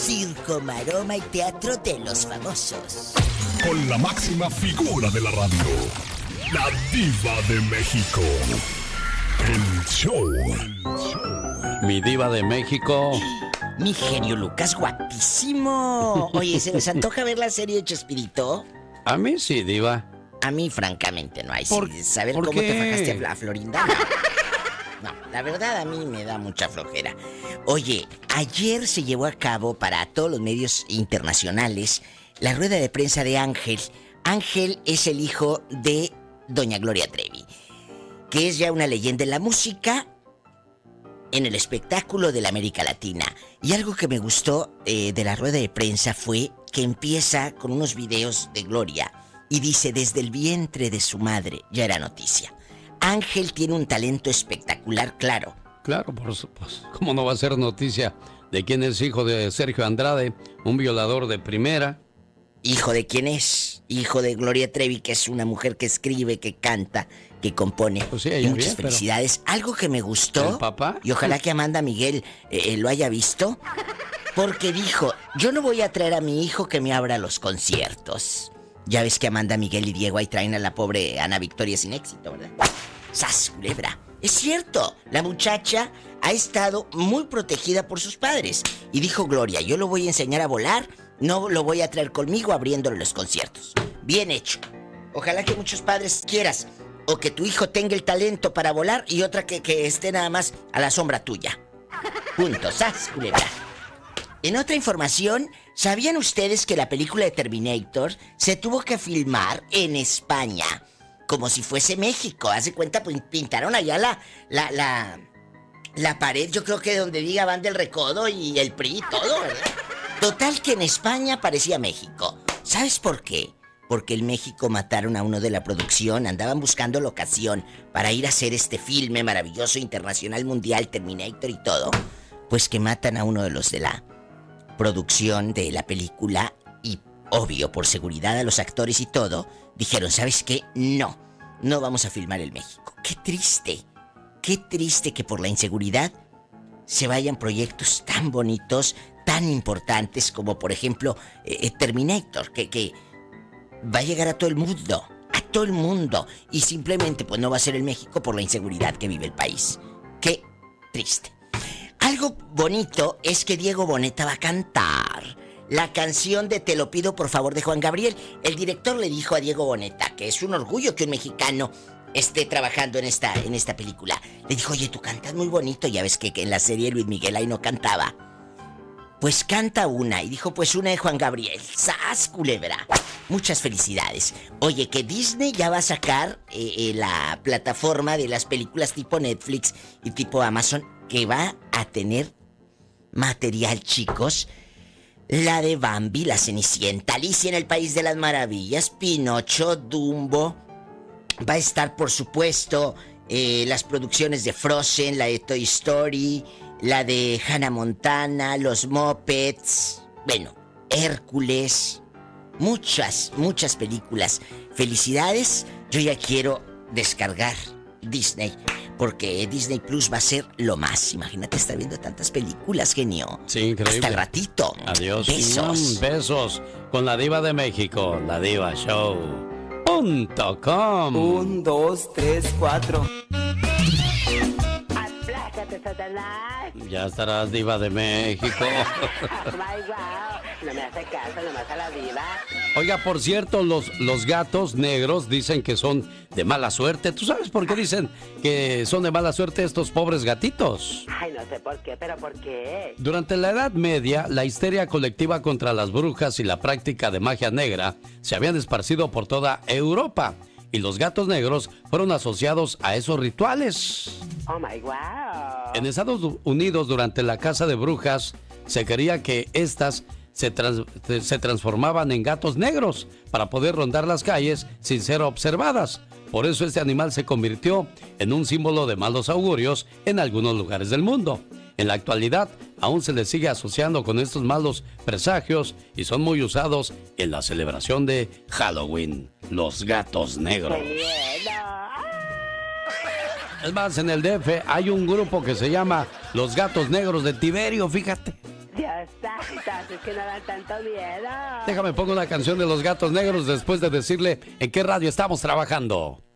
circo, maroma y teatro de los famosos. Con la máxima figura de la radio, la Diva de México. El show. Mi Diva de México. Mi genio Lucas, guapísimo. Oye, ¿se les antoja ver la serie de Chespirito? A mí sí, Diva. A mí, francamente, no hay. Saber ¿por cómo qué? te fajaste a Florinda. No, la verdad a mí me da mucha flojera. Oye, ayer se llevó a cabo para todos los medios internacionales la rueda de prensa de Ángel. Ángel es el hijo de doña Gloria Trevi, que es ya una leyenda en la música, en el espectáculo de la América Latina. Y algo que me gustó de la rueda de prensa fue que empieza con unos videos de Gloria y dice: desde el vientre de su madre ya era noticia. Ángel tiene un talento espectacular, claro. Claro, por supuesto. ¿Cómo no va a ser noticia de quién es hijo de Sergio Andrade, un violador de primera? ¿Hijo de quién es? Hijo de Gloria Trevi, que es una mujer que escribe, que canta, que compone. Pues sí, y muchas felicidades. Algo que me gustó, ¿el papá? Y ojalá que Amanda Miguel lo haya visto, porque dijo: yo no voy a traer a mi hijo que me abra los conciertos. Ya ves que Amanda Miguel y Diego ahí traen a la pobre Ana Victoria sin éxito, ¿verdad? ¡Sas, culebra! Es cierto, la muchacha ha estado muy protegida por sus padres. Y dijo Gloria: yo lo voy a enseñar a volar, no lo voy a traer conmigo abriéndole los conciertos. Bien hecho. Ojalá que muchos padres quieras, o que tu hijo tenga el talento para volar y otra que esté nada más a la sombra tuya. Punto, ¡sas, culebra! En otra información, ¿sabían ustedes que la película de Terminator se tuvo que filmar en España? Como si fuese México. Haz de cuenta, pues pintaron allá la pared, yo creo que donde diga Van del Recodo y el PRI y todo, ¿verdad? Total que en España parecía México. ¿Sabes por qué? Porque en México mataron a uno de la producción, andaban buscando locación para ir a hacer este filme maravilloso, internacional, mundial, Terminator y todo. Pues que matan a uno de los de la producción de la película y, obvio, por seguridad a los actores y todo, dijeron: ¿sabes qué? No vamos a filmar en México. Qué triste que por la inseguridad se vayan proyectos tan bonitos, tan importantes como, por ejemplo, Terminator, que va a llegar a todo el mundo, y simplemente pues no va a ser en México por la inseguridad que vive el país. Qué triste. Algo bonito es que Diego Boneta va a cantar la canción de Te lo pido por favor de Juan Gabriel. El director le dijo a Diego Boneta que es un orgullo que un mexicano esté trabajando en esta película. Le dijo: oye, tú cantas muy bonito. Ya ves que en la serie Luis Miguel ahí no cantaba. Pues canta una. Y dijo: pues una de Juan Gabriel. ¡Sas, culebra! Muchas felicidades. Oye, que Disney ya va a sacar la plataforma de las películas tipo Netflix y tipo Amazon, que va a tener material, chicos. La de Bambi, La Cenicienta, Alicia en el País de las Maravillas, Pinocho, Dumbo. Va a estar, por supuesto, las producciones de Frozen, la de Toy Story, la de Hannah Montana, Los Muppets, bueno, Hércules. Muchas películas. Felicidades. Yo ya quiero descargar Disney, porque Disney Plus va a ser lo más. Imagínate estar viendo tantas películas, genio. Sí, increíble. Hasta el ratito. Adiós. Besos. Besos con la Diva de México, la Diva Show.com. 1, 2, 3, 4. Aplácate, Satanás. Ya estarás, Diva de México. No me hace caso, nomás a la diva. Oiga, por cierto, los gatos negros dicen que son de mala suerte. ¿Tú sabes por qué dicen que son de mala suerte estos pobres gatitos? Ay, no sé por qué, pero ¿por qué? Durante la Edad Media, la histeria colectiva contra las brujas y la práctica de magia negra se habían esparcido por toda Europa. Y los gatos negros fueron asociados a esos rituales. Oh my wow. En Estados Unidos, durante la caza de brujas, se creía que estas se transformaban en gatos negros para poder rondar las calles sin ser observadas. Por eso este animal se convirtió en un símbolo de malos augurios en algunos lugares del mundo. En la actualidad, aún se les sigue asociando con estos malos presagios y son muy usados en la celebración de Halloween, los gatos negros. Es más, en el DF hay un grupo que se llama Los Gatos Negros de Tiberio, fíjate. Dios santo, es que no dan tanto miedo. Déjame pongo una canción de los Gatos Negros después de decirle en qué radio estamos trabajando.